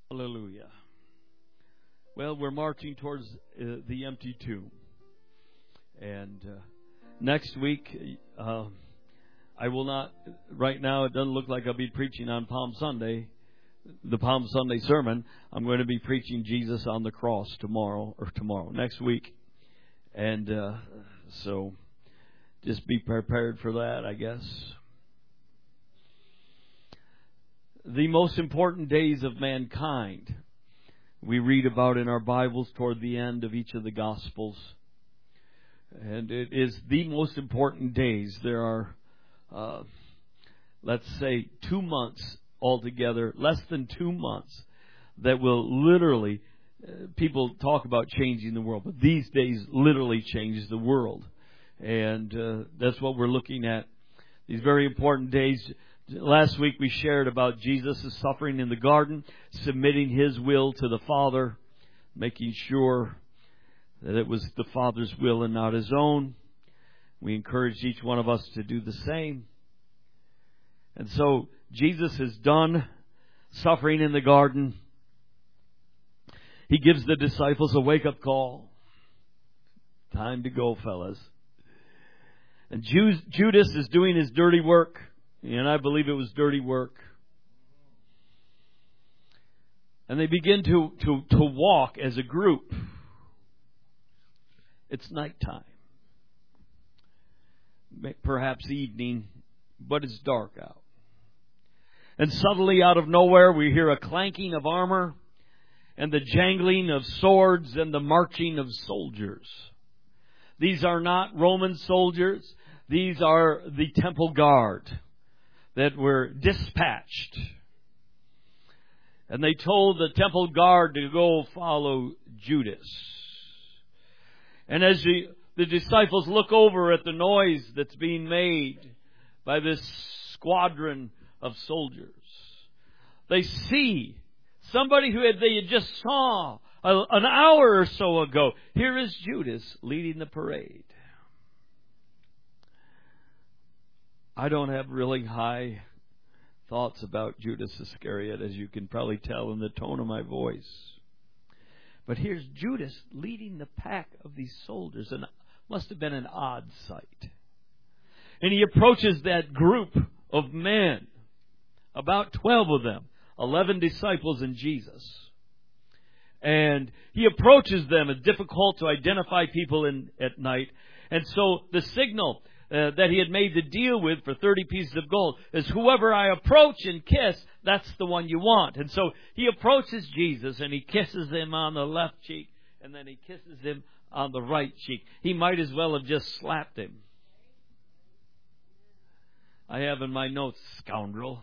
Hallelujah. Well, we're marching towards the empty tomb. And next week, I will not, right now it doesn't look like I'll be preaching on Palm Sunday, the Palm Sunday sermon. I'm going to be preaching Jesus on the cross next week. And so just be prepared for that, I guess. The most important days of mankind we read about in our Bibles toward the end of each of the Gospels. And it is the most important days. There are, let's say, 2 months altogether, less than 2 months, that will literally, people talk about changing the world, but these days literally changes the world. And that's what we're looking at. These very important days. Last week we shared about Jesus' suffering in the garden, submitting His will to the Father, making sure that it was the Father's will and not His own. We encouraged each one of us to do the same. And so Jesus is done suffering in the garden. He gives the disciples a wake-up call. Time to go, fellas. And Judas is doing his dirty work. And I believe it was dirty work. And they begin to walk as a group. It's nighttime. Perhaps evening, but it's dark out. And suddenly out of nowhere we hear a clanking of armor and the jangling of swords and the marching of soldiers. These are not Roman soldiers. These are the temple guard that were dispatched. And they told the temple guard to go follow Judas. And as the disciples look over at the noise that's being made by this squadron of soldiers, they see somebody who they had just saw an hour or so ago. Here is Judas leading the parade. I don't have really high thoughts about Judas Iscariot, as you can probably tell in the tone of my voice. But here's Judas leading the pack of these soldiers, and it must have been an odd sight. And he approaches that group of men, about 12 of them, 11 disciples and Jesus. And he approaches them. It's difficult to identify people at night. And so the signal that he had made the deal with for 30 pieces of gold is whoever I approach and kiss, that's the one you want. And so he approaches Jesus and he kisses him on the left cheek and then he kisses him on the right cheek. He might as well have just slapped him. I have in my notes, scoundrel.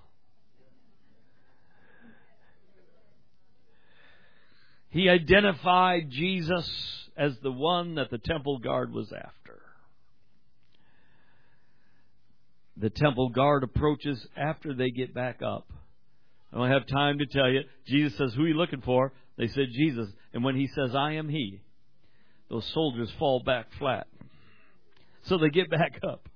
He identified Jesus as the one that the temple guard was after. The temple guard approaches after they get back up. I don't have time to tell you. Jesus says, who are you looking for? They said, Jesus. And when he says, I am he, those soldiers fall back flat. So they get back up.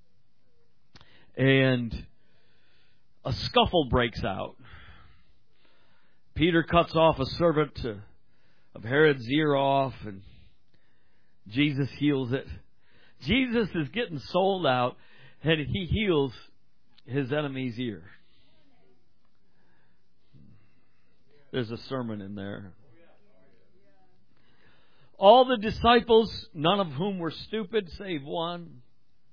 And a scuffle breaks out. Peter cuts off a servant of Herod's ear off, and Jesus heals it. Jesus is getting sold out. And he heals his enemy's ear. There's a sermon in there. All the disciples, none of whom were stupid, save one,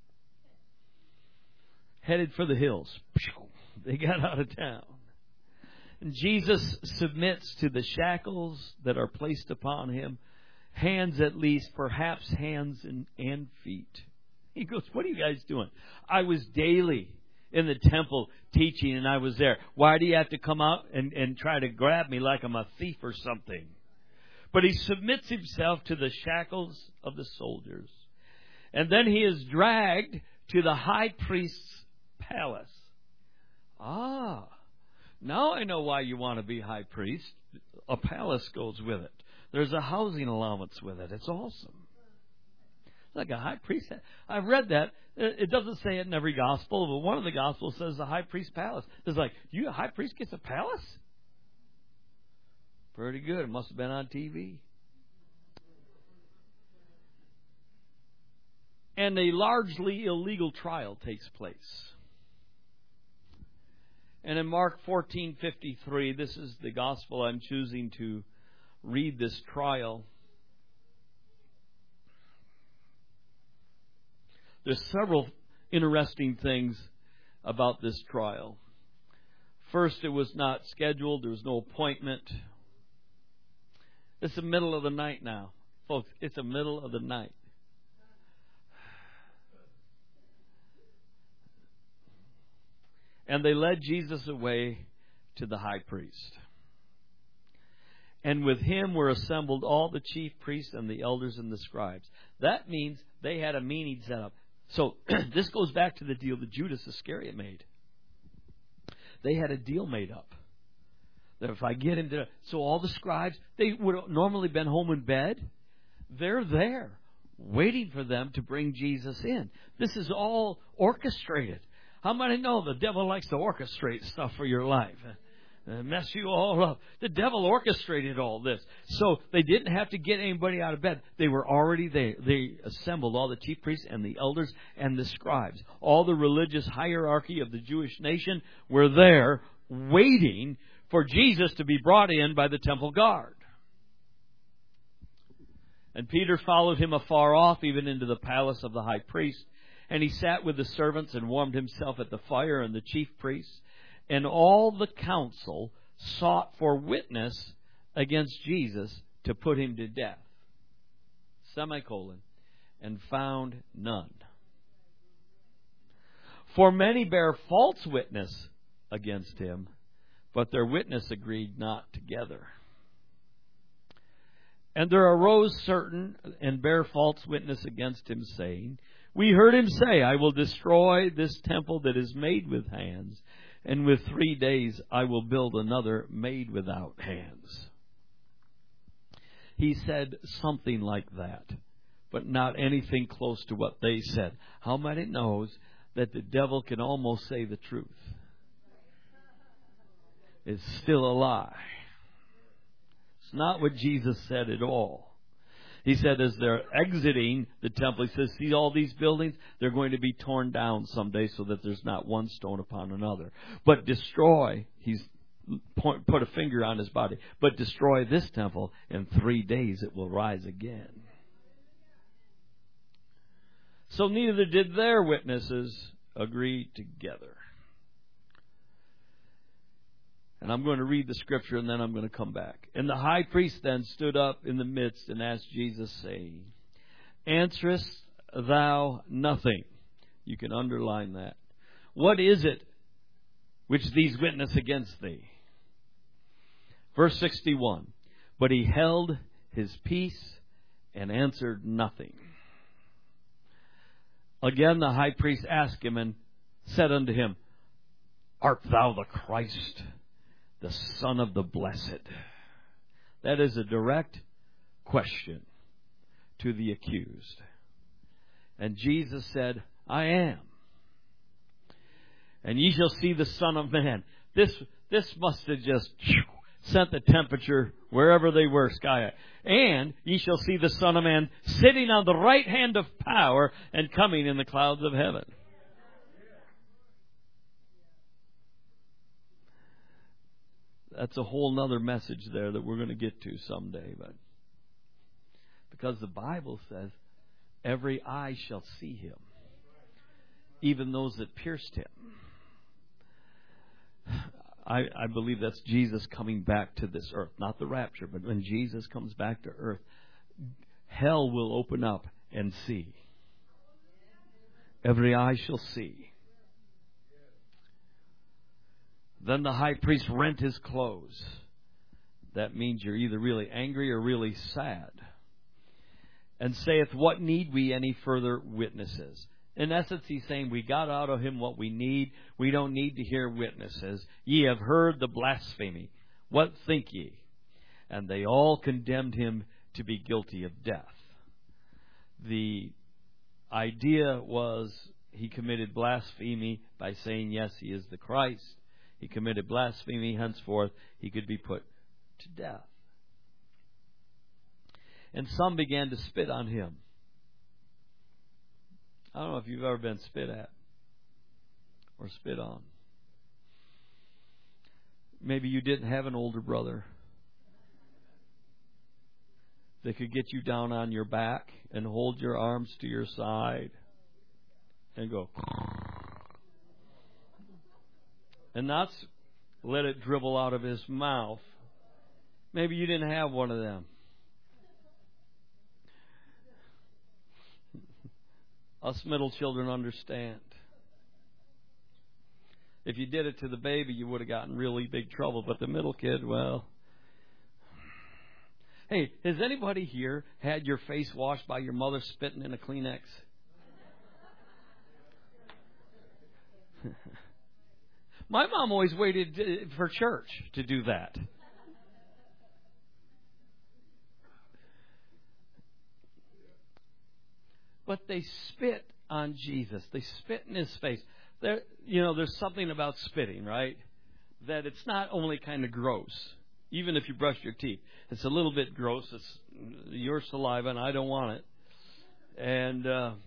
headed for the hills. They got out of town. And Jesus submits to the shackles that are placed upon him. Hands at least, perhaps hands and feet. He goes, what are you guys doing? I was daily in the temple teaching and I was there. Why do you have to come out and try to grab me like I'm a thief or something? But he submits himself to the shackles of the soldiers. And then he is dragged to the high priest's palace. Now I know why you want to be high priest. A palace goes with it. There's a housing allowance with it. It's awesome. Like a high priest. I've read that. It doesn't say it in every gospel, but one of the gospels says the high priest palace. It's like, a high priest gets a palace? Pretty good. It must have been on TV. And a largely illegal trial takes place. And in Mark 14:53, this is the gospel I'm choosing to read this trial. There's several interesting things about this trial. First, it was not scheduled. There was no appointment. It's the middle of the night now. Folks, it's the middle of the night. And they led Jesus away to the high priest. And with him were assembled all the chief priests and the elders and the scribes. That means they had a meeting set up. So this goes back to the deal that Judas Iscariot made. They had a deal made up. That if I get him to... So all the scribes, they would have normally been home in bed. They're there, waiting for them to bring Jesus in. This is all orchestrated. How many know the devil likes to orchestrate stuff for your life? Mess you all up. The devil orchestrated all this. So they didn't have to get anybody out of bed. They were already there. They assembled all the chief priests and the elders and the scribes. All the religious hierarchy of the Jewish nation were there waiting for Jesus to be brought in by the temple guard. And Peter followed him afar off, even into the palace of the high priest. And he sat with the servants and warmed himself at the fire, and the chief priests and all the council sought for witness against Jesus to put him to death. And found none. For many bear false witness against him, but their witness agreed not together. And there arose certain and bare false witness against him, saying, We heard him say, I will destroy this temple that is made with hands, and with 3 days I will build another made without hands. He said something like that, but not anything close to what they said. How many knows that the devil can almost say the truth? It's still a lie. It's not what Jesus said at all. He said as they're exiting the temple, he says, see all these buildings? They're going to be torn down someday so that there's not one stone upon another. But destroy, he's put a finger on his body, but destroy this temple, in 3 days it will rise again. So neither did their witnesses agree together. And I'm going to read the scripture and then I'm going to come back. And the high priest then stood up in the midst and asked Jesus, saying, Answerest thou nothing? You can underline that. What is it which these witness against thee? Verse 61. But he held his peace and answered nothing. Again the high priest asked him and said unto him, Art thou the Christ, the Son of the Blessed? That is a direct question to the accused. And Jesus said, I am. And ye shall see the Son of Man. This must have just sent the temperature wherever they were sky high. And ye shall see the Son of Man sitting on the right hand of power and coming in the clouds of heaven. That's a whole nother message there that we're going to get to someday. But because the Bible says, every eye shall see him, even those that pierced him. I believe that's Jesus coming back to this earth. Not the rapture, but when Jesus comes back to earth, hell will open up and see. Every eye shall see. Then the high priest rent his clothes. That means you're either really angry or really sad. And saith, What need we any further witnesses? In essence, he's saying, we got out of him what we need. We don't need to hear witnesses. Ye have heard the blasphemy. What think ye? And they all condemned him to be guilty of death. The idea was he committed blasphemy by saying, yes, he is the Christ. He committed blasphemy, henceforth he could be put to death. And some began to spit on him. I don't know if you've ever been spit at or spit on. Maybe you didn't have an older brother that could get you down on your back and hold your arms to your side and go, and not let it dribble out of his mouth. Maybe you didn't have one of them. Us middle children understand. If you did it to the baby, you would have gotten really big trouble. But the middle kid, well. Hey, has anybody here had your face washed by your mother spitting in a Kleenex? My mom always waited for church to do that. But they spit on Jesus. They spit in his face. There's something about spitting, right? That it's not only kind of gross, even if you brush your teeth. It's a little bit gross. It's your saliva, and I don't want it. And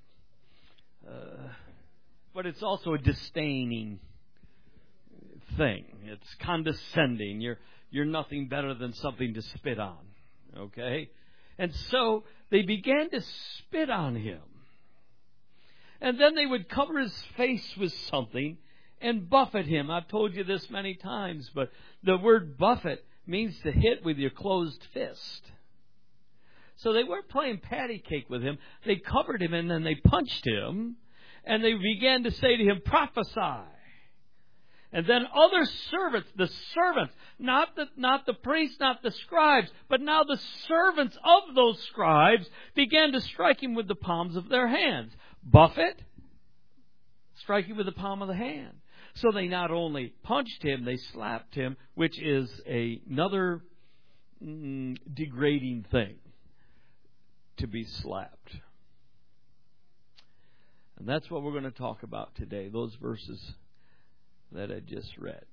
but it's also a disdaining thing. It's condescending. You're nothing better than something to spit on. Okay? And so they began to spit on him. And then they would cover his face with something and buffet him. I've told you this many times, but the word buffet means to hit with your closed fist. So they weren't playing patty cake with him. They covered him and then they punched him. And they began to say to him, prophesy. And then other servants, not the priests, not the scribes, but now the servants of those scribes began to strike him with the palms of their hands. Buffet, strike him with the palm of the hand. So they not only punched him, they slapped him, which is another degrading thing, to be slapped. And that's what we're going to talk about today, those verses that I just read.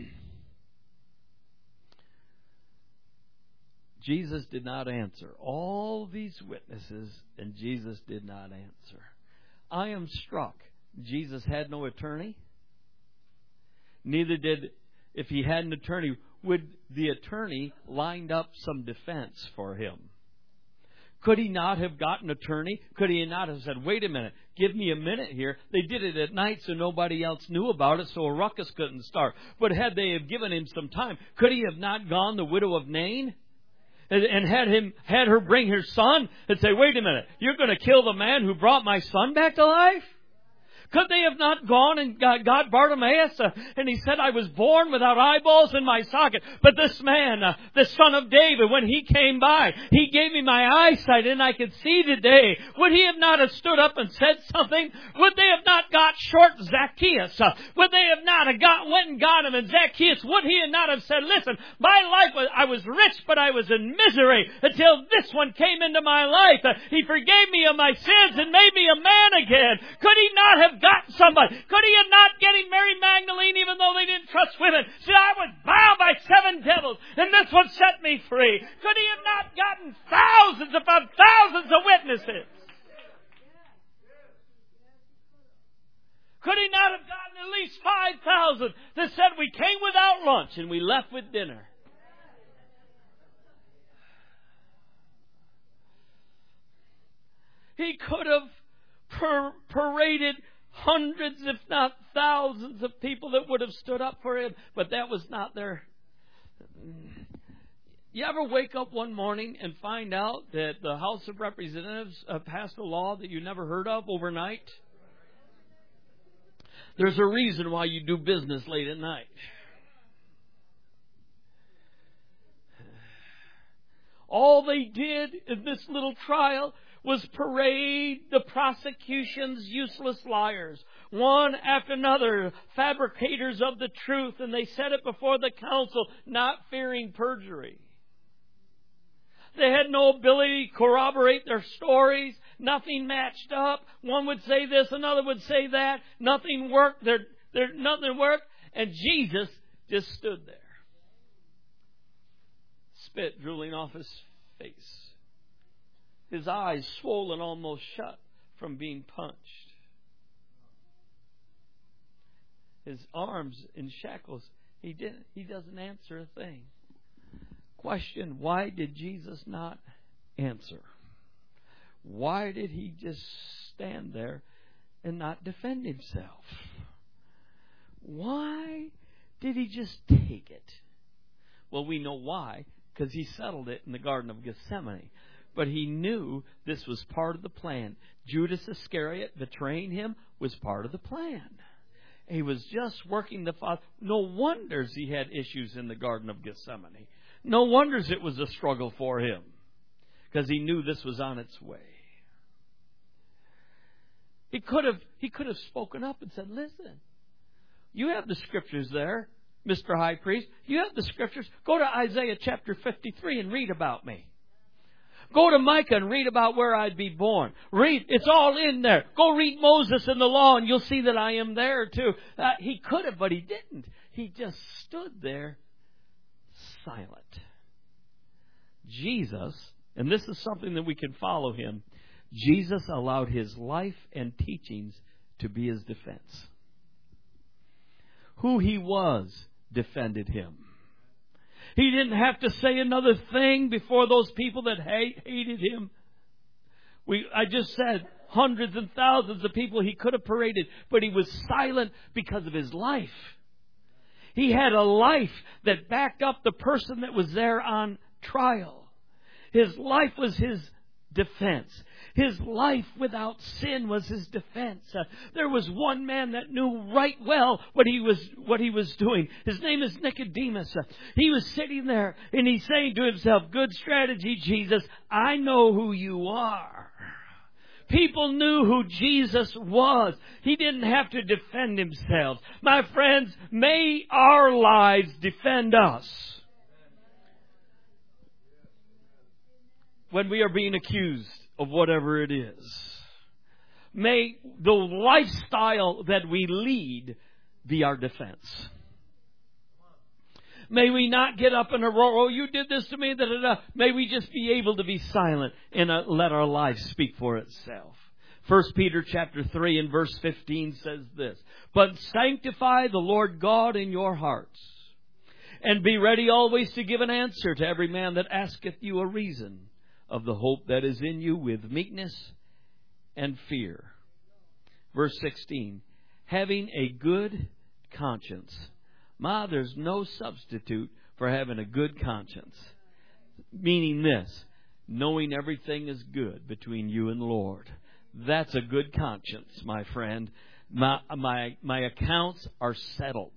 Jesus did not answer. All these witnesses, and Jesus did not answer. I am struck. Jesus had no attorney. Neither did, if he had an attorney, would the attorney lined up some defense for him? Could he not have gotten an attorney? Could he not have said, wait a minute, give me a minute here? They did it at night so nobody else knew about it, so a ruckus couldn't start. But had they have given him some time, could he have not gone the widow of Nain? And had her bring her son and say, wait a minute, you're going to kill the man who brought my son back to life? Could they have not gone and got Bartimaeus? And he said, I was born without eyeballs in my socket. But this man, the son of David, when he came by, he gave me my eyesight and I could see today. Would he have not have stood up and said something? Would they have not got short Zacchaeus? Would they have not have went and got him? And Zacchaeus, would he have not have said, listen, my life I was rich, but I was in misery until this one came into my life. He forgave me of my sins and made me a man again. Could he not have got somebody? Could he have not getting Mary Magdalene even though they didn't trust women? See, I was bound by 7 devils and this one set me free. Could he have not gotten thousands upon thousands of witnesses? Could he not have gotten at least 5,000 that said we came without lunch and we left with dinner? He could have paraded hundreds, if not thousands, of people that would have stood up for him, but that was not their... You ever wake up one morning and find out that the House of Representatives passed a law that you never heard of overnight? There's a reason why you do business late at night. All they did in this little trial was parade the prosecution's useless liars, one after another, fabricators of the truth, and they said it before the council, not fearing perjury. They had no ability to corroborate their stories. Nothing matched up. One would say this, another would say that. Nothing worked. Nothing worked. And Jesus just stood there, spit drooling off his face. his eyes swollen almost shut from being punched. His arms in shackles. He doesn't answer a thing. Question, why did Jesus not answer? Why did he just stand there and not defend himself? Why did he just take it? Well, we know why, because he settled it in the Garden of Gethsemane. But he knew this was part of the plan. Judas Iscariot betraying him was part of the plan. He was just working the Father. No wonders he had issues in the Garden of Gethsemane. No wonders it was a struggle for him, because he knew this was on its way. He could have spoken up and said, listen, you have the scriptures there, Mr. High Priest. You have the scriptures. Go to Isaiah chapter 53 and read about me. Go to Micah and read about where I'd be born. Read. It's all in there. Go read Moses and the law and you'll see that I am there too. He could have, but he didn't. He just stood there silent. Jesus, and this is something that we can follow him, Jesus allowed his life and teachings to be his defense. Who he was defended him. He didn't have to say another thing before those people that hated him. I just said hundreds and thousands of people he could have paraded, but he was silent because of his life. He had a life that backed up the person that was there on trial. His life was his defense. His life without sin was his defense. There was one man that knew right well what he was doing. His name is Nicodemus. He was sitting there and he's saying to himself, good strategy, Jesus. I know who you are. People knew who Jesus was. He didn't have to defend himself. My friends, may our lives defend us when we are being accused of whatever it is. May the lifestyle that we lead be our defense. May we not get up in a roar, oh, you did this to me, da, da, da. May we just be able to be silent and let our life speak for itself. 1 Peter chapter 3 and verse 15 says this, but sanctify the Lord God in your hearts, and be ready always to give an answer to every man that asketh you a reason of the hope that is in you with meekness and fear. Verse 16, having a good conscience. There's no substitute for having a good conscience. Meaning this, knowing everything is good between you and the Lord. That's a good conscience, my friend. My accounts are settled.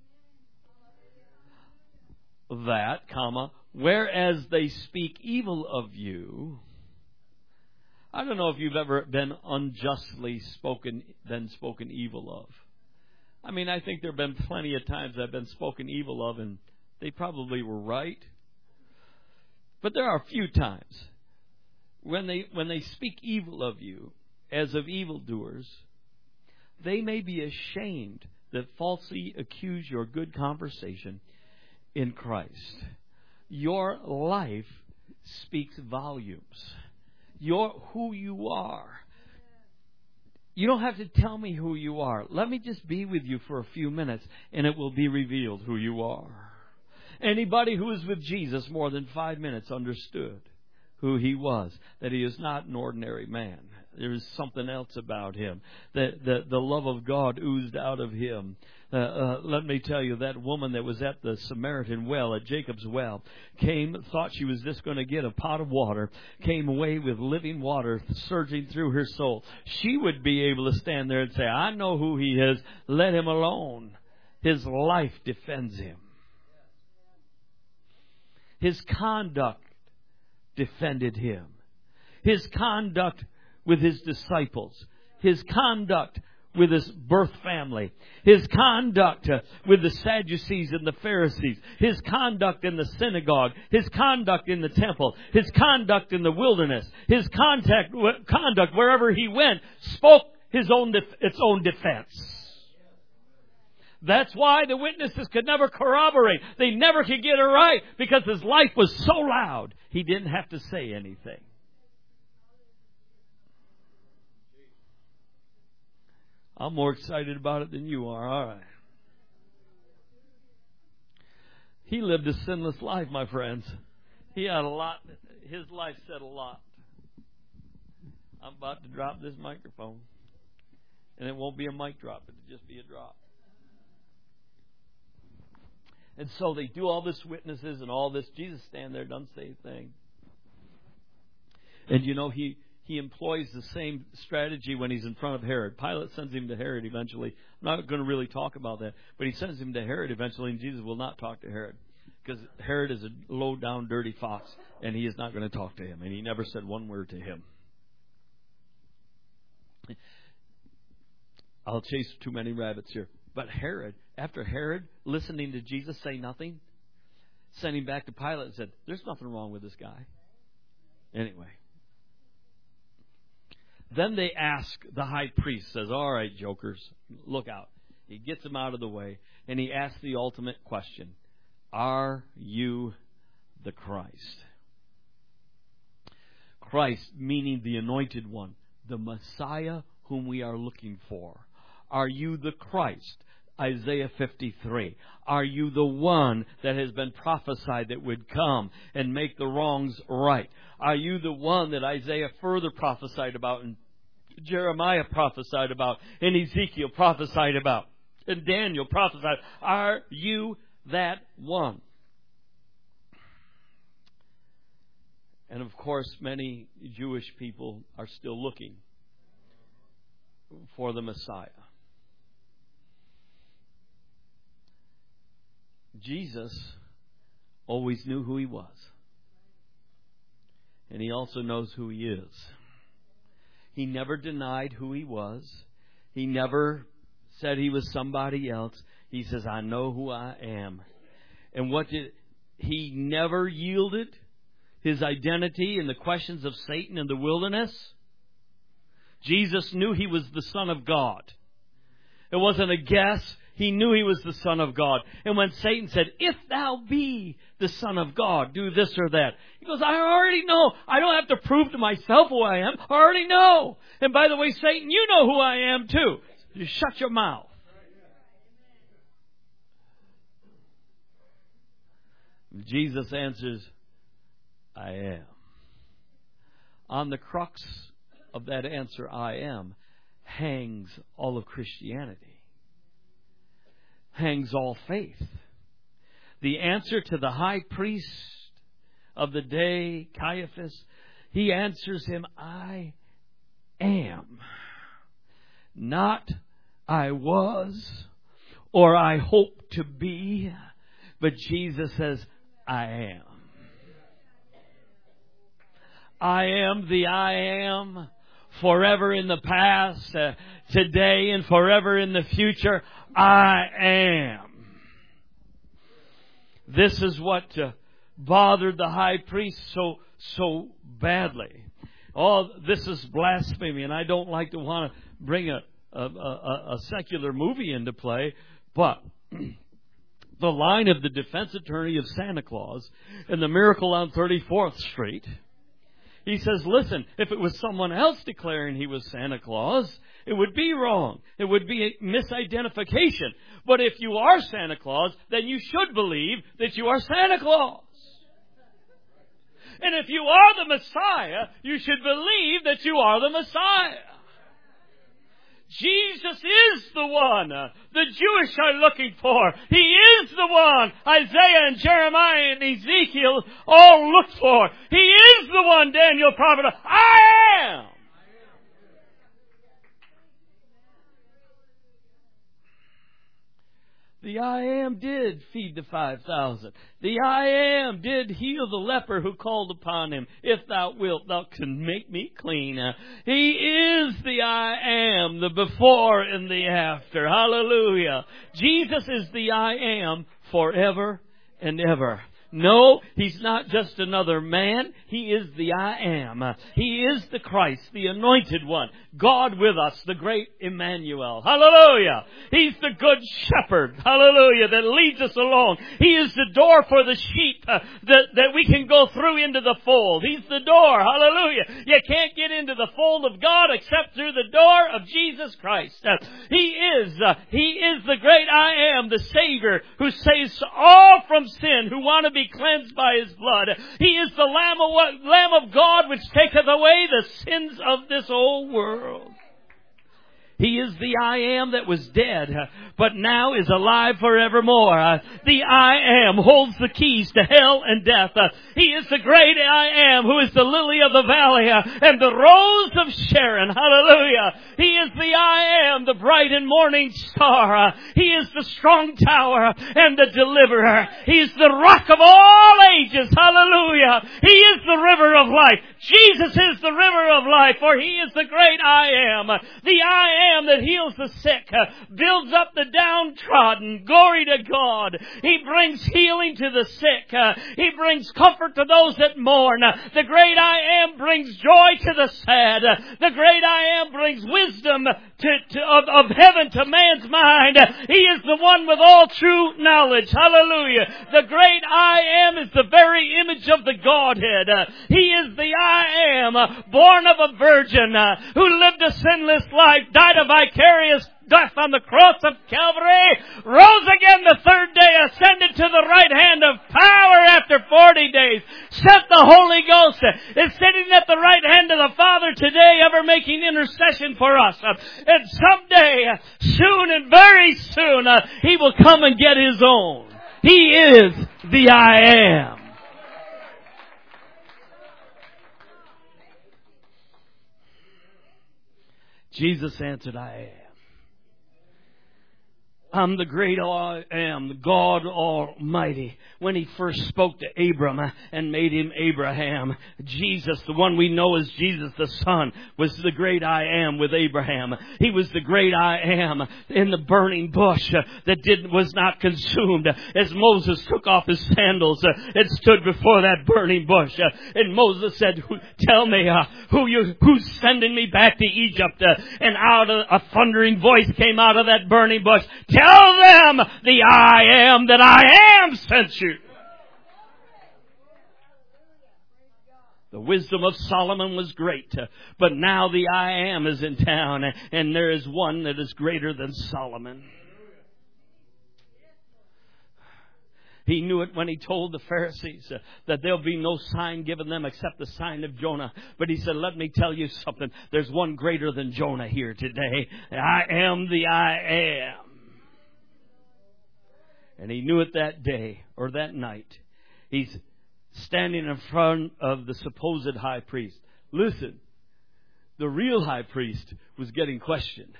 That, whereas they speak evil of you. I don't know if you've ever been unjustly spoken evil of. I mean, I think there have been plenty of times I've been spoken evil of and they probably were right. But there are a few times when they speak evil of you as of evildoers, they may be ashamed that falsely accuse your good conversation in Christ. Your life speaks volumes. Who you are. You don't have to tell me who you are. Let me just be with you for a few minutes and it will be revealed who you are. Anybody who was with Jesus more than 5 minutes understood who he was, that he is not an ordinary man. There is something else about him. The love of God oozed out of him. Let me tell you, that woman that was at the Samaritan well, at Jacob's well, thought she was just going to get a pot of water, came away with living water surging through her soul. She would be able to stand there and say, I know who he is. Let him alone. His life defends him. His conduct defended him. His conduct with his disciples. His conduct with his birth family. His conduct with the Sadducees and the Pharisees. His conduct in the synagogue. His conduct in the temple. His conduct in the wilderness. His conduct wherever he went spoke its own defense. That's why the witnesses could never corroborate. They never could get it right because his life was so loud he didn't have to say anything. I'm more excited about it than you are. All right. He lived a sinless life, my friends. He had a lot. His life said a lot. I'm about to drop this microphone. And it won't be a mic drop. It'll just be a drop. And so they do all this witnesses and all this. Jesus stands there, doesn't say a thing. And you know, he employs the same strategy when he's in front of Herod. Pilate sends him to Herod eventually. I'm not going to really talk about that. But he sends him to Herod eventually, and Jesus will not talk to Herod. Because Herod is a low-down, dirty fox, and he is not going to talk to him. And he never said one word to him. I'll chase too many rabbits here. But Herod, after Herod, listening to Jesus say nothing, sent him back to Pilate and said, there's nothing wrong with this guy. Anyway. Then they ask, the high priest says, all right, jokers, look out. He gets them out of the way, and he asks the ultimate question. Are you the Christ? Christ, meaning the anointed one, the Messiah whom we are looking for. Are you the Christ? Isaiah 53. Are you the one that has been prophesied that would come and make the wrongs right? Are you the one that Isaiah further prophesied about and Jeremiah prophesied about and Ezekiel prophesied about and Daniel prophesied? Are you that one? And of course, many Jewish people are still looking for the Messiah. Jesus always knew who he was. And he also knows who he is. He never denied who he was. He never said he was somebody else. He says, I know who I am. And he never yielded his identity in the questions of Satan in the wilderness. Jesus knew he was the Son of God. It wasn't a guess. He knew he was the Son of God. And when Satan said, if thou be the Son of God, do this or that. He goes, I already know. I don't have to prove to myself who I am. I already know. And by the way, Satan, you know who I am too. You shut your mouth. Jesus answers, I am. On the crux of that answer, I am, hangs all of Christianity. Hangs all faith. The answer to the high priest of the day, Caiaphas, he answers him, I am. Not I was or I hope to be, but Jesus says, I am. I am the I am, forever in the past, today and forever in the future. I am. This is what bothered the high priest so badly. Oh, this is blasphemy, and I don't like to want to bring a secular movie into play, but the line of the defense attorney of Santa Claus in The Miracle on 34th Street, he says, listen, if it was someone else declaring he was Santa Claus, it would be wrong. It would be a misidentification. But if you are Santa Claus, then you should believe that you are Santa Claus. And if you are the Messiah, you should believe that you are the Messiah. Jesus is the one the Jewish are looking for. He is the one Isaiah and Jeremiah and Ezekiel all looked for. He is the one Daniel prophesied. I am. The I am did feed the 5,000. The I am did heal the leper who called upon him. If thou wilt, thou can make me clean. He is the I am, the before and the after. Hallelujah. Jesus is the I am forever and ever. No, He's not just another man. He is the I Am. He is the Christ, the Anointed One. God with us, the great Emmanuel. Hallelujah. He's the Good Shepherd. Hallelujah. That leads us along. He is the door for the sheep that we can go through into the fold. He's the door. Hallelujah. You can't get into the fold of God except through the door of Jesus Christ. He is the great I Am, the Savior who saves all from sin, who want to be cleansed by His blood. He is the Lamb of God which taketh away the sins of this whole world. He is the I Am that was dead, but now is alive forevermore. The I Am holds the keys to hell and death. He is the great I Am who is the lily of the valley and the rose of Sharon. Hallelujah. He is the I Am, the bright and morning star. He is the strong tower and the deliverer. He is the rock of all ages. Hallelujah. He is the river of life. Jesus is the river of life, for He is the great I Am. The I Am that heals the sick, builds up the downtrodden. Glory to God. He brings healing to the sick. He brings comfort to those that mourn. The great I Am brings joy to the sad. The great I Am brings wisdom of heaven to man's mind. He is the one with all true knowledge. Hallelujah. The great I Am is the very image of the Godhead. He is the I Am, born of a virgin, who lived a sinless life, died a vicarious death on the cross of Calvary, rose again the third day, ascended to the right hand of power after 40 days, sent the Holy Ghost, is sitting at the right hand of the Father today, ever making intercession for us. And someday, soon and very soon, He will come and get His own. He is the I Am. Jesus answered, I am. I'm the great I Am, the God Almighty. When He first spoke to Abram and made him Abraham, Jesus, the one we know as Jesus the Son, was the great I Am with Abraham. He was the great I Am in the burning bush that was not consumed. As Moses took off his sandals and stood before that burning bush, and Moses said, "Tell me who's sending me back to Egypt?" And a thundering voice came out of that burning bush. Tell them the I Am that I Am sent you. The wisdom of Solomon was great, but now the I Am is in town, and there is one that is greater than Solomon. He knew it when He told the Pharisees that there'll be no sign given them except the sign of Jonah. But He said, let me tell you something. There's one greater than Jonah here today. I am the I Am. And He knew it that day or that night. He's standing in front of the supposed high priest. Listen, the real high priest was getting questioned.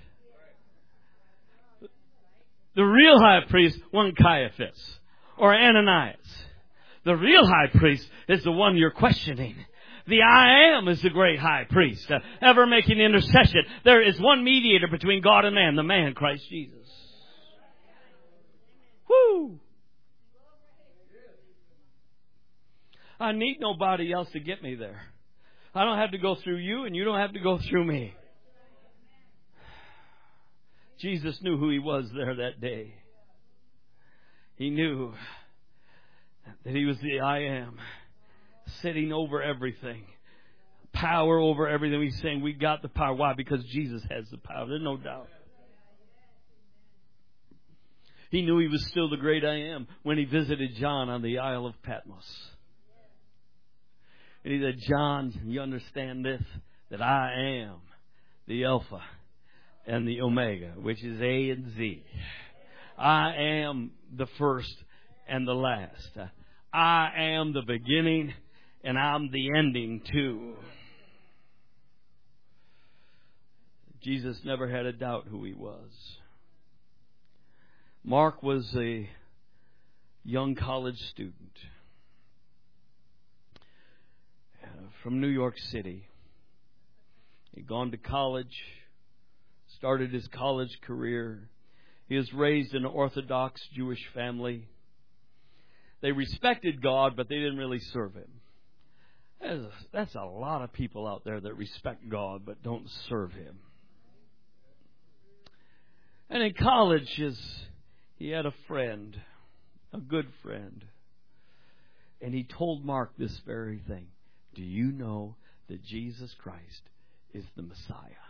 The real high priest wasn't Caiaphas or Ananias. The real high priest is the one you're questioning. The I Am is the great high priest, ever making intercession. There is one mediator between God and man, the man Christ Jesus. Woo! I need nobody else to get me there. I don't have to go through you, and you don't have to go through me. Jesus knew who He was there that day. He knew that He was the I Am, sitting over everything, power over everything. He's saying we got the power. Why? Because Jesus has the power. There's no doubt. He knew He was still the great I Am when He visited John on the Isle of Patmos. And He said, John, you understand this? That I am the Alpha and the Omega, which is A and Z. I am the first and the last. I am the beginning and I'm the ending too. Jesus never had a doubt who He was. Mark was a young college student from New York City. He'd gone to college, started his college career. He was raised in an Orthodox Jewish family. They respected God, but they didn't really serve Him. That's a lot of people out there that respect God, but don't serve Him. And in college, he had a friend, a good friend. And he told Mark this very thing. Do you know that Jesus Christ is the Messiah?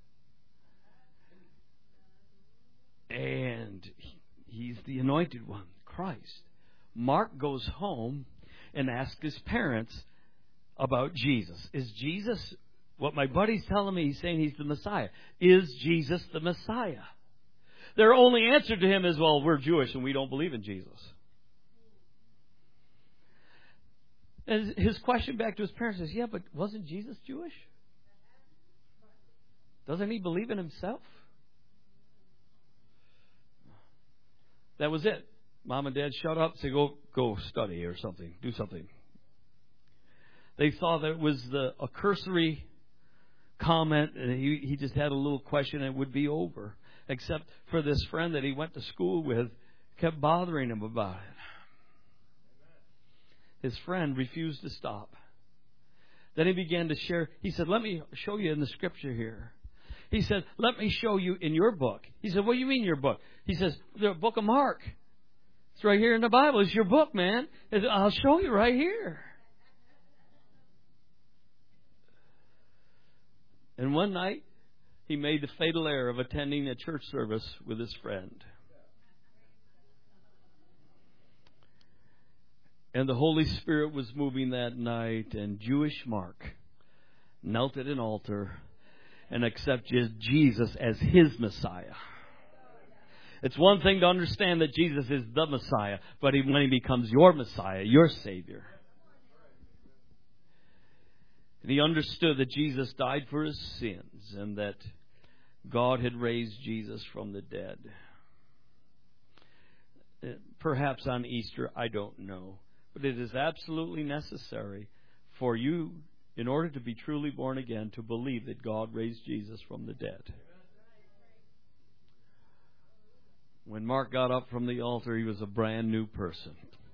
And He's the anointed one, Christ. Mark goes home and asks his parents about Jesus. Is Jesus, what my buddy's telling me, he's saying He's the Messiah. Is Jesus the Messiah? Their only answer to him is, well, we're Jewish and we don't believe in Jesus. And his question back to his parents is, yeah, but wasn't Jesus Jewish? Doesn't He believe in Himself? That was it. Mom and Dad shut up, say, go study or something, do something. They thought that it was a cursory comment, and he just had a little question and it would be over. Except for this friend that he went to school with, kept bothering him about it. His friend refused to stop. Then he began to share. He said, let me show you in the scripture here. He said, let me show you in your book. He said, what do you mean your book? He says, the book of Mark. It's right here in the Bible. It's your book, man. I'll show you right here. And one night, he made the fatal error of attending a church service with his friend. And the Holy Spirit was moving that night, and Jewish Mark knelt at an altar and accepted Jesus as his Messiah. It's one thing to understand that Jesus is the Messiah, but when He becomes your Messiah, your Savior. And he understood that Jesus died for his sins and that God had raised Jesus from the dead. Perhaps on Easter, I don't know. But it is absolutely necessary for you, in order to be truly born again, to believe that God raised Jesus from the dead. When Mark got up from the altar, he was a brand new person.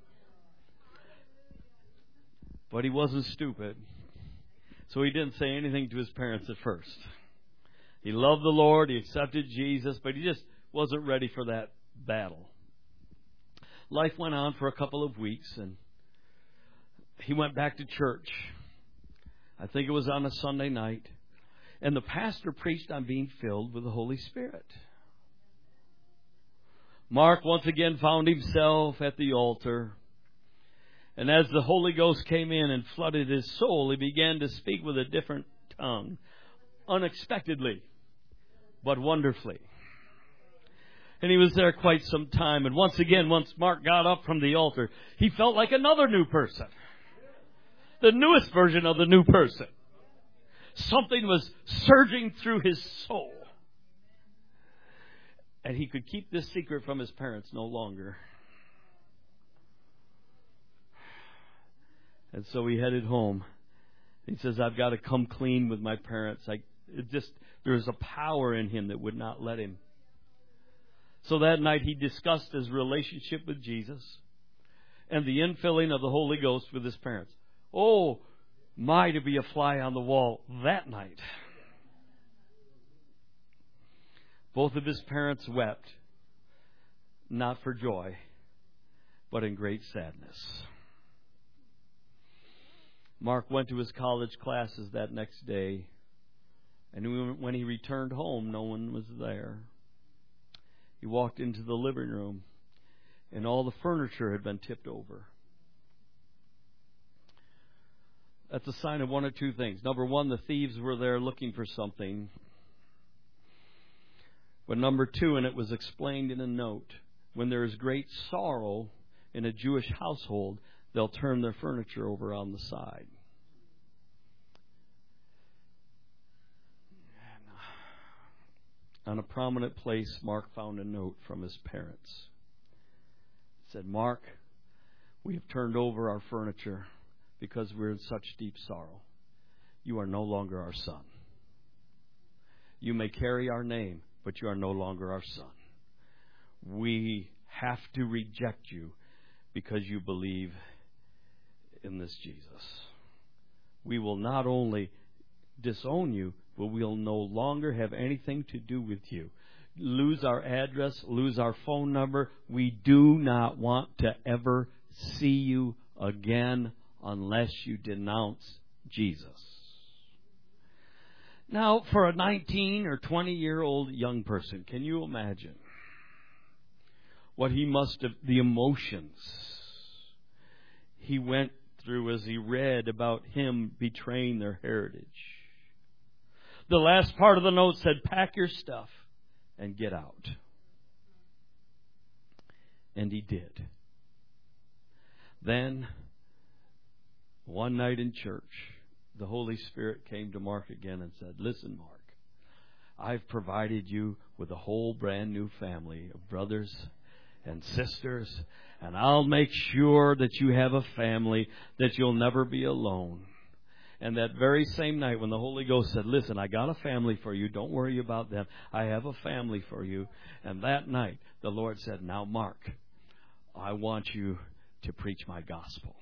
But he wasn't stupid. So he didn't say anything to his parents at first. He loved the Lord, he accepted Jesus, but he just wasn't ready for that battle. Life went on for a couple of weeks, and he went back to church. I think it was on a Sunday night. And the pastor preached on being filled with the Holy Spirit. Mark once again found himself at the altar. And as the Holy Ghost came in and flooded his soul, he began to speak with a different tongue. Unexpectedly, but wonderfully. And he was there quite some time. And once again, once Mark got up from the altar, he felt like another new person. The newest version of the new person. Something was surging through his soul. And he could keep this secret from his parents no longer. And so he headed home. He says, I've got to come clean with my parents. There was a power in him that would not let him. So that night he discussed his relationship with Jesus and the infilling of the Holy Ghost with his parents. Oh, my, to be a fly on the wall that night. Both of his parents wept, not for joy, but in great sadness. Mark went to his college classes that next day, and when he returned home, no one was there. He walked into the living room, and all the furniture had been tipped over. That's a sign of one or two things. Number one, the thieves were there looking for something. But number two, and it was explained in a note, when there is great sorrow in a Jewish household, they'll turn their furniture over on the side. On a prominent place, Mark found a note from his parents. It said, Mark, we have turned over our furniture because we're in such deep sorrow. You are no longer our son. You may carry our name, but you are no longer our son. We have to reject you because you believe in this Jesus. We will not only disown you, but we'll no longer have anything to do with you. Lose our address, lose our phone number. We do not want to ever see you again unless you denounce Jesus. Now, for a 19 or 20-year-old young person, can you imagine what he must have, the emotions he went through as he read about him betraying their heritage? The last part of the note said, pack your stuff and get out. And he did. Then, one night in church, the Holy Spirit came to Mark again and said, listen, Mark, I've provided you with a whole brand new family of brothers and sisters, and I'll make sure that you have a family, that you'll never be alone. And that very same night when the Holy Ghost said, listen, I got a family for you. Don't worry about them. I have a family for you. And that night, the Lord said, now, Mark, I want you to preach my gospel.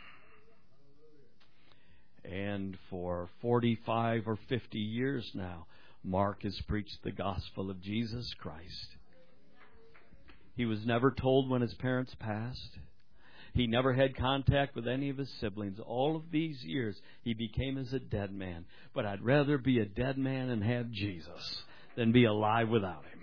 And for 45 or 50 years now, Mark has preached the gospel of Jesus Christ. He was never told when his parents passed. He never had contact with any of his siblings. All of these years, he became as a dead man. But I'd rather be a dead man and have Jesus than be alive without him.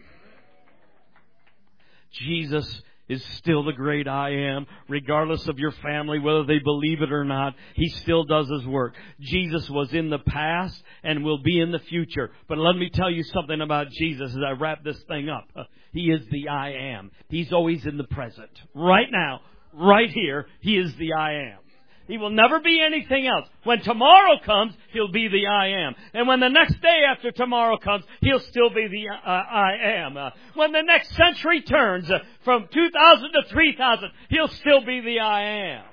Jesus is still the great I am, regardless of your family, whether they believe it or not. He still does his work. Jesus was in the past and will be in the future. But let me tell you something about Jesus as I wrap this thing up. He is the I am. He's always in the present. Right now, right here, He is the I am. He will never be anything else. When tomorrow comes, He'll be the I am. And when the next day after tomorrow comes, He'll still be the I am. When the next century turns from 2000 to 3000, He'll still be the I am.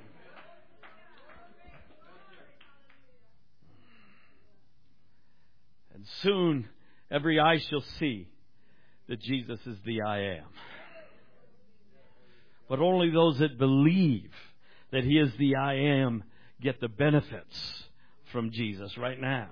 And soon, every eye shall see that Jesus is the I am. But only those that believe that He is the I am get the benefits from Jesus right now.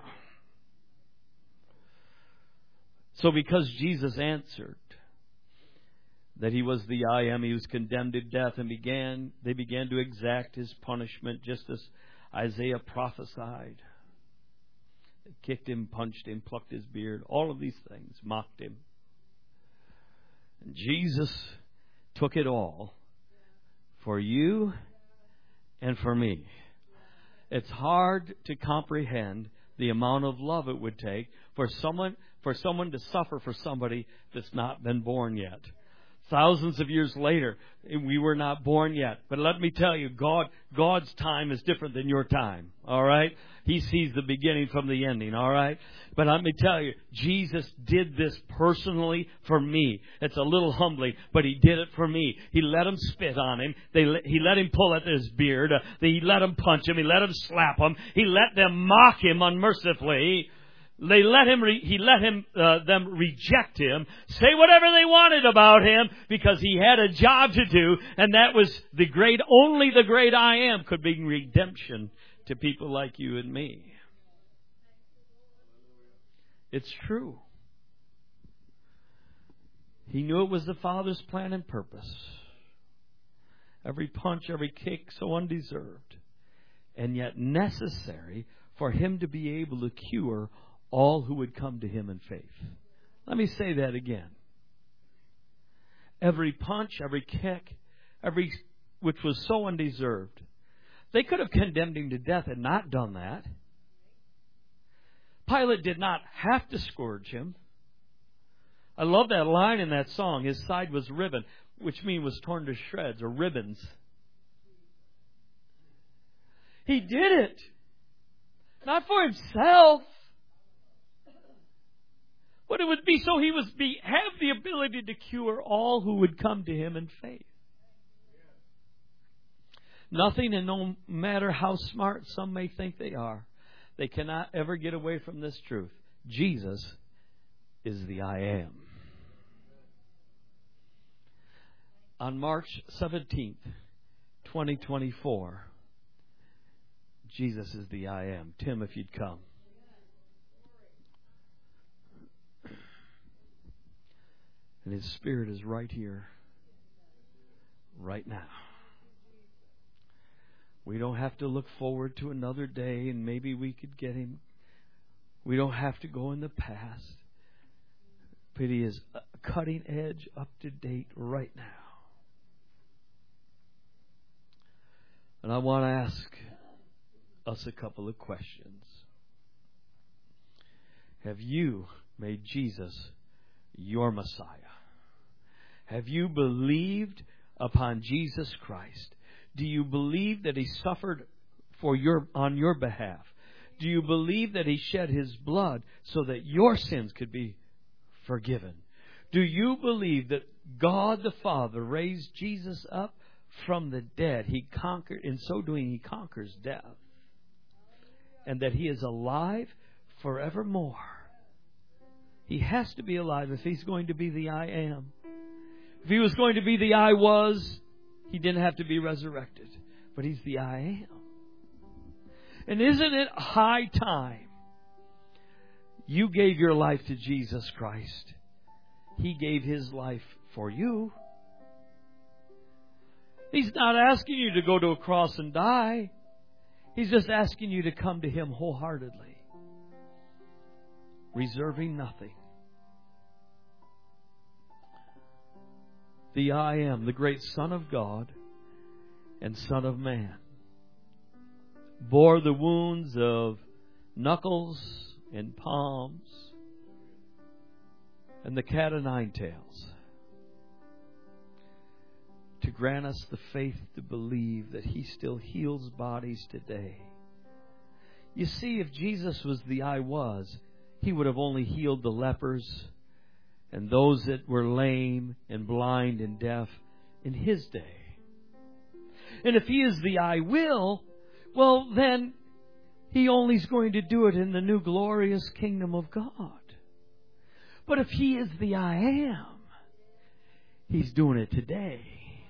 So because Jesus answered that He was the I am, He was condemned to death, and they began to exact His punishment just as Isaiah prophesied. They kicked Him, punched Him, plucked His beard, all of these things, mocked Him. And Jesus took it all for you and for me. It's hard to comprehend the amount of love it would take for someone to suffer for somebody that's not been born yet. Thousands of years later, we were not born yet. But let me tell you, God's time is different than your time. All right? He sees the beginning from the ending. All right? But let me tell you, Jesus did this personally for me. It's a little humbling, but He did it for me. He let them spit on Him. He let Him pull at His beard. He let them punch Him. He let them slap Him. He let them mock Him unmercifully. He let them reject Him, say whatever they wanted about Him, because He had a job to do, and that was only the great I am could bring redemption to people like you and me. It's true. He knew it was the Father's plan and purpose. Every punch, every kick, so undeserved, and yet necessary for Him to be able to cure all who would come to Him in faith. Let me say that again. Every punch, every kick, which was so undeserved. They could have condemned Him to death and not done that. Pilate did not have to scourge Him. I love that line in that song. His side was riven, which means was torn to shreds or ribbons. He did it. Not for Himself. But it would be so He have the ability to cure all who would come to Him in faith. Nothing, and no matter how smart some may think they are, they cannot ever get away from this truth. Jesus is the I am. On March 17th, 2024. Jesus is the I am. Tim, if you'd come. And His Spirit is right here, right now. We don't have to look forward to another day and maybe we could get Him. We don't have to go in the past. But He is cutting edge, up to date right now. And I want to ask us a couple of questions. Have you made Jesus your Messiah? Have you believed upon Jesus Christ? Do you believe that He suffered on your behalf? Do you believe that He shed His blood so that your sins could be forgiven? Do you believe that God the Father raised Jesus up from the dead? He conquered, in so doing, He conquers death. And that He is alive forevermore. He has to be alive if He's going to be the I am. If He was going to be the I was, He didn't have to be resurrected. But He's the I am. And isn't it high time you gave your life to Jesus Christ? He gave His life for you. He's not asking you to go to a cross and die. He's just asking you to come to Him wholeheartedly, reserving nothing. The I am, the great Son of God and Son of Man, bore the wounds of knuckles and palms and the cat o' nine tails to grant us the faith to believe that He still heals bodies today. You see, if Jesus was the I was, He would have only healed the lepers and those that were lame and blind and deaf in His day. And if He is the I will, well, then He only is going to do it in the new glorious kingdom of God. But if He is the I am, He's doing it today.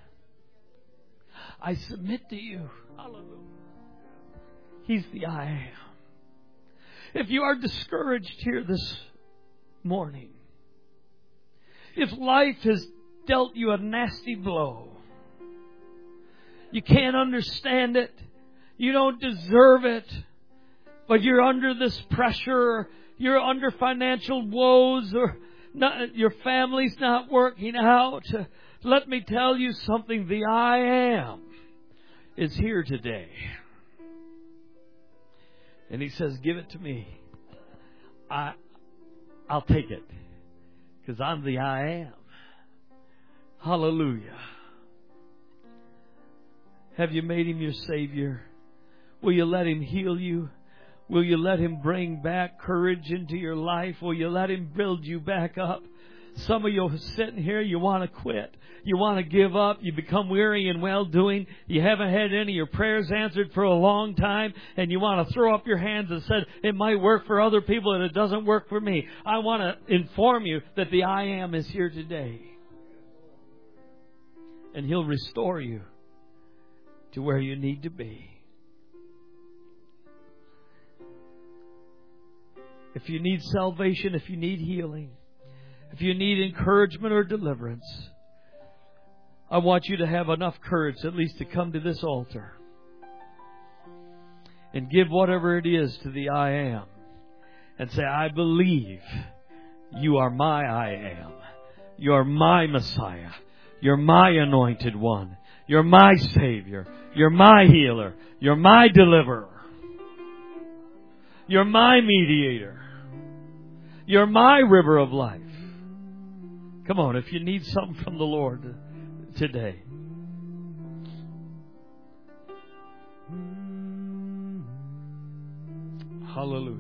I submit to you. Hallelujah. He's the I am. If you are discouraged here this morning, if life has dealt you a nasty blow, you can't understand it, you don't deserve it, but you're under this pressure, you're under financial woes, or not, your family's not working out, let me tell you something. The I am is here today. And He says, give it to me. I'll take it. Because I'm the I am. Hallelujah. Have you made Him your Savior? Will you let Him heal you? Will you let Him bring back courage into your life? Will you let Him build you back up? Some of you are sitting here, you want to quit. You want to give up. You become weary in well-doing. You haven't had any of your prayers answered for a long time. And you want to throw up your hands and say, it might work for other people and it doesn't work for me. I want to inform you that the I am is here today. And He'll restore you to where you need to be. If you need salvation, if you need healing, if you need encouragement or deliverance, I want you to have enough courage at least to come to this altar and give whatever it is to the I am and say, I believe You are my I am. You are my Messiah. You're my anointed one. You're my Savior. You're my healer. You're my deliverer. You're my mediator. You're my river of life. Come on, if you need something from the Lord today. Hallelujah.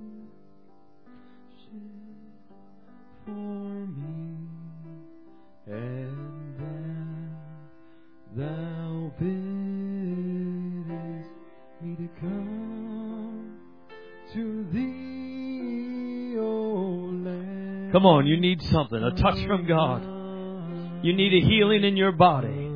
For me, and thou biddest me to come to Thee, O land. Come on, you need something, a touch from God. You need a healing in your body.